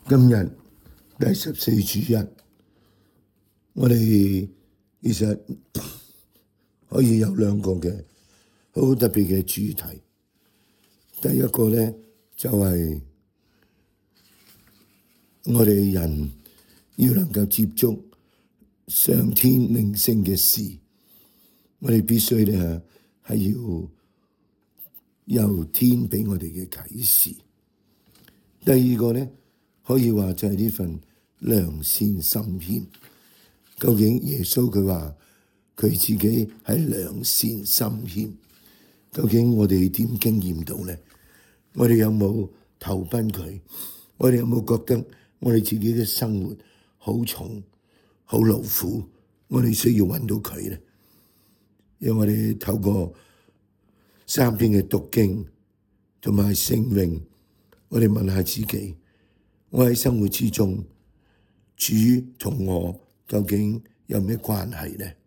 今日第14主日，我哋其實可以有兩個嘅好特別嘅主題。第一個呢，就係我哋人要能夠接觸上天靈性嘅事，我哋必須呢係要由天俾我哋嘅啟示。第二個呢，可以話就係呢份良善心謙。究竟耶穌佢話佢自己係良善心謙，究竟我哋點經驗到呢？我哋有冇投奔佢？我哋有冇覺得我哋自己嘅生活好重、好勞苦？我哋需要揾到佢呢？讓我哋透過3篇嘅讀經同埋聖詠，我哋問下自己，我喺生活之中，主同我究竟有咩關係呢？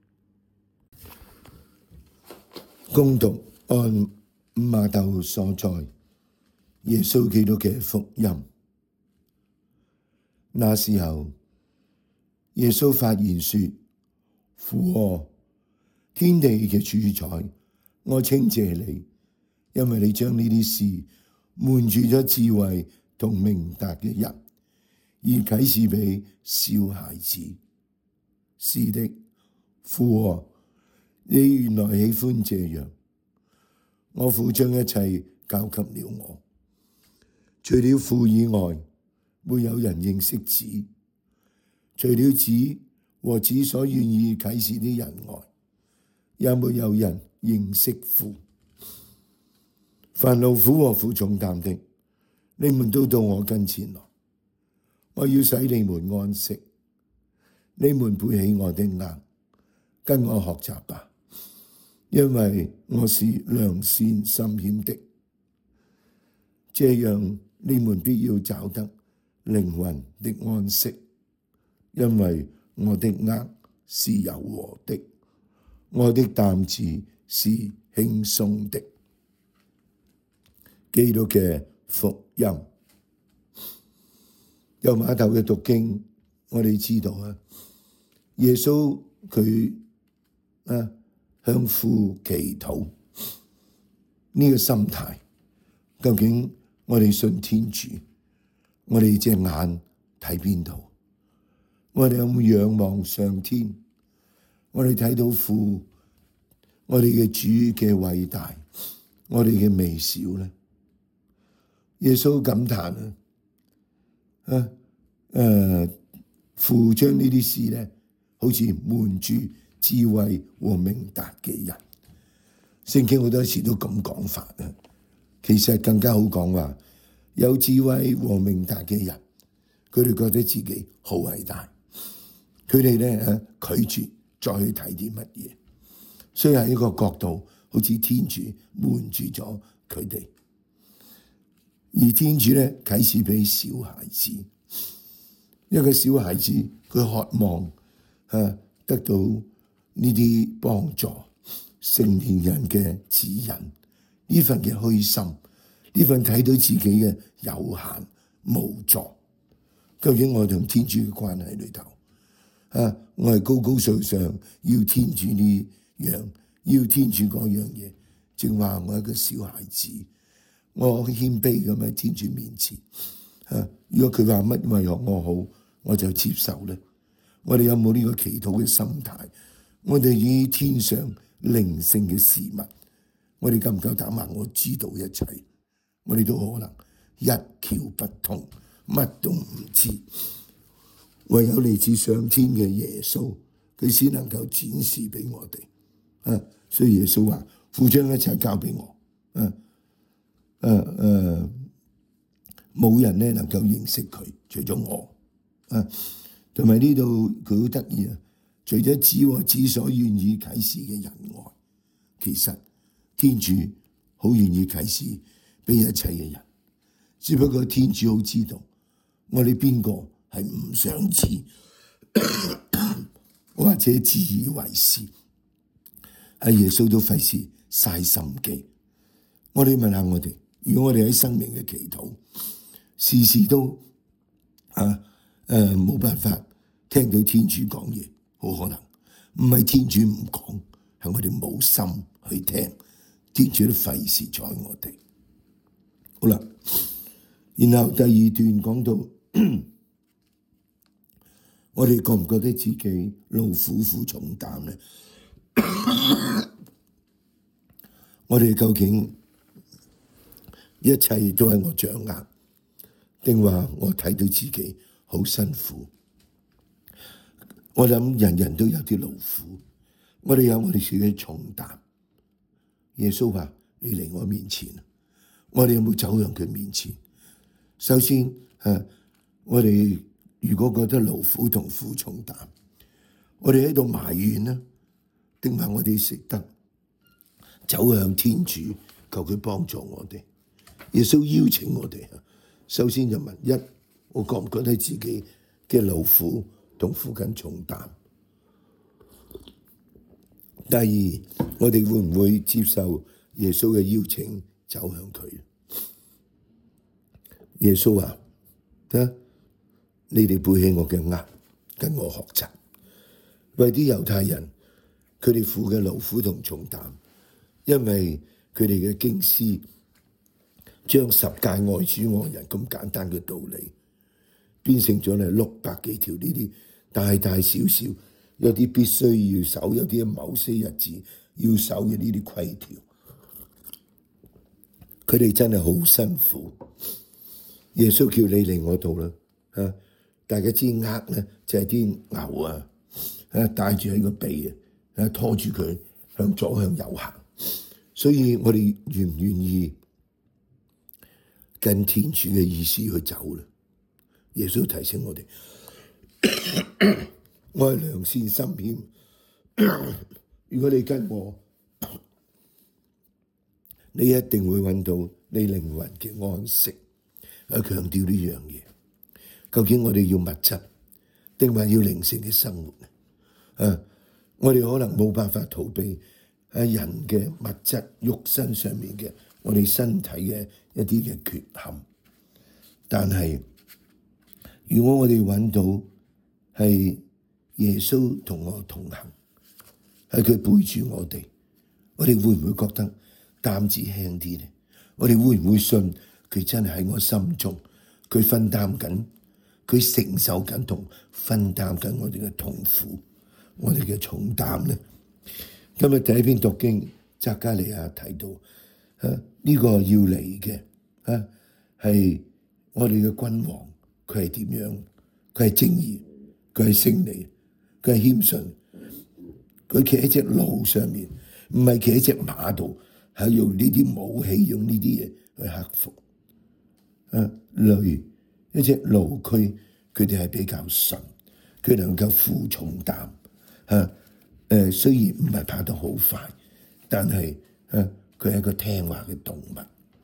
恭讀按馬竇所載耶穌基督嘅福音。那時候，耶穌發言說：父啊，天地嘅主宰，我稱謝你，因為你將呢啲事瞞住咗智慧同明達嘅人，而啟示俾小孩子。是的，父啊，你原來喜歡這樣。我父將一切交給了我，除了父以外，沒有人認識子；除了子和子所願意啟示的人外，也沒有人認識父。凡勞苦和負重擔的，你們都到我跟前來，我要使你們安息。你們背起我的軛，跟我學習吧，因為我是良善心謙的，這樣你們必要找得靈魂的安息。因為我的軛是柔和的，我的擔子是輕鬆的。基督嘅福音。由馬竇嘅讀經，我哋知道啊，耶穌佢向父祈禱呢個心態，究竟我哋信天主，我哋隻眼睇邊度？我哋有冇仰望上天？我哋睇到父，我哋嘅主嘅偉大，我哋嘅微小呢？耶穌感嘆父將呢啲事呢，好似瞞住智慧和明達嘅人。聖經好多時都咁講法啊，其實更加好講話，有智慧和明達嘅人，佢哋覺得自己好偉大，佢哋呢拒絕再去睇啲乜嘢，所以喺一個角度，好似天主瞞住咗佢哋，而天主呢啟示俾小孩子。一個小孩子佢渴望得到呢啲幫助，成年人嘅指引，呢份嘅虛心，呢份睇到自己嘅有限無助。究竟我同天主嘅關係裏頭，我係高高在上要天主呢樣，要天主嗰樣嘢，正話我係一個小孩子，我謙卑咁喺天主面前。如果佢話乜為我好，我就接受咧。我哋有冇呢個祈禱嘅心態？我哋以天上靈性嘅事物，我哋夠唔夠膽話我知道一切？我哋都可能一竅不通，乜都唔知。唯有嚟自上天嘅耶穌，佢先能夠展示俾我哋。所以耶穌話：父將一切交俾我。冇人呢能夠認識佢，除咗我。同埋呢度佢好得意啊！除咗子和子所願意啟示嘅人外，其實天主好願意啟示俾一切嘅人。只不過天主好知道我哋邊個係唔想知，或者自以為是，係耶穌都費事嘥心機。我哋問下我哋，如果我哋喺生命嘅祈禱，時時都冇辦法聽到天主講嘢，好可能唔係天主唔講，係我哋冇心去聽，天主都費事睬我哋。好啦，然後第二段講到我哋覺唔覺得自己勞苦負重擔呢？我哋究竟一切都係我掌握，定話我睇到自己好辛苦？我諗人人都有啲勞苦，我哋有我哋自己嘅重擔。耶穌話：你嚟我面前，我哋有冇走向佢面前？首先，我哋如果覺得勞苦同負重擔，我哋喺度埋怨呢，定係我哋識得走向天主，求佢幫助我哋？耶穌邀請我哋，首先就問：一，我覺唔覺得自己嘅勞苦同負緊重擔？第二，我哋會唔會接受耶穌嘅邀請，走向佢？耶穌話：你哋背起我嘅軛，跟我學習。為啲猶太人，佢哋負嘅勞苦同重擔，因為佢哋嘅經師將十誡愛主愛人咁簡單嘅道理，變成咗600幾條呢啲大大小小，有啲必須要守，有啲某些日子要守嘅呢啲規條。佢哋真係好辛苦。耶穌叫你嚟我度啦，大家知軛咧就係啲牛帶住喺個鼻拖住佢向左向右行。所以我哋願唔願意跟天主嘅意思去走咧？耶穌提醒我哋，我係良善心謙。如果你跟我，你一定會揾到你靈魂嘅安息。強調呢樣嘢，究竟我哋要物質定還要靈性嘅生活呢？我哋可能冇辦法逃避人嘅物質肉身上面嘅我哋身體嘅一啲嘅缺陷，但係如果我哋揾到係耶穌同我同行，係佢背住我哋會唔會覺得擔子輕啲呢？我哋會唔會信佢真係喺我心中，佢分擔緊，佢承受緊同分擔緊我哋嘅痛苦，我哋嘅重擔呢？今日第一篇讀經，匝加利亞提到呢個要嚟嘅係我哋嘅君王，佢係點樣？佢係正義，佢係勝利，佢係謙遜，佢企喺隻驢上面，唔係企喺隻馬度，係用呢啲武器，用呢啲嘢去克服。驢一隻驢駒，佢哋係比較順，佢能夠負重擔。雖然唔係跑得好快，但係佢係一個聽話嘅動物。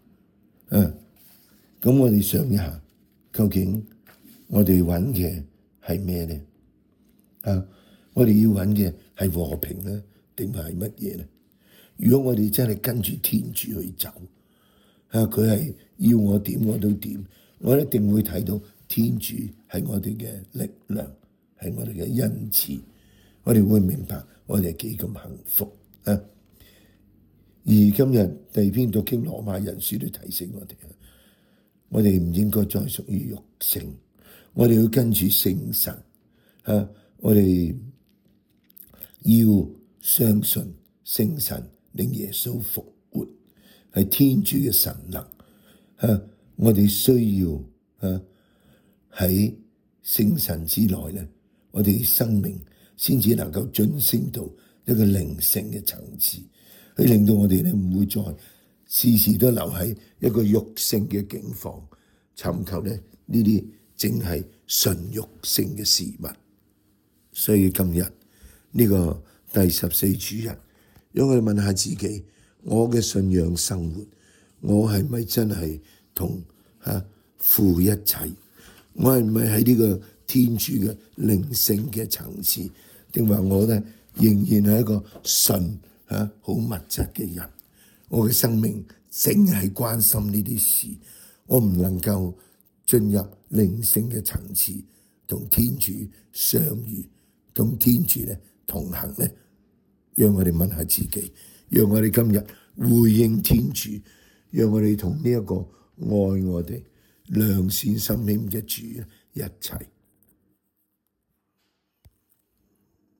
咁我哋想一下，究竟我哋揾嘅係咩呢？我哋要揾嘅係和平呢，定係乜嘢呢？如果我哋真係跟住天主去走，佢係要我點我都點，我一定會睇到天主係我哋嘅力量，係我哋嘅恩賜，我哋會明白我哋幾咁幸福。而今日第二篇讀經羅馬人書都提醒我哋唔應該再屬於肉性，我哋要跟住聖神。我哋要相信聖神令耶穌復活，係天主嘅神能。我哋需要喺聖神之內咧，我哋生命先至能夠晉升到一個靈性嘅層次，去令到我哋咧唔會再時時都留喺一個肉性嘅境況，尋求咧呢啲淨係純肉性嘅事物。所以今日呢個第14主日，讓我哋問下自己，我嘅信仰生活，我係咪真係同父一齊？我係咪喺呢個天主嘅靈性嘅層次？定話我咧仍然係一個純好物質嘅人？我嘅生命淨係關心呢啲事，我唔能夠進入靈性嘅層次，同天主相遇，同天主咧同行咧。讓我哋問下自己，讓我哋今日回應天主，讓我哋同呢一個愛我哋良善心謙嘅主一齊。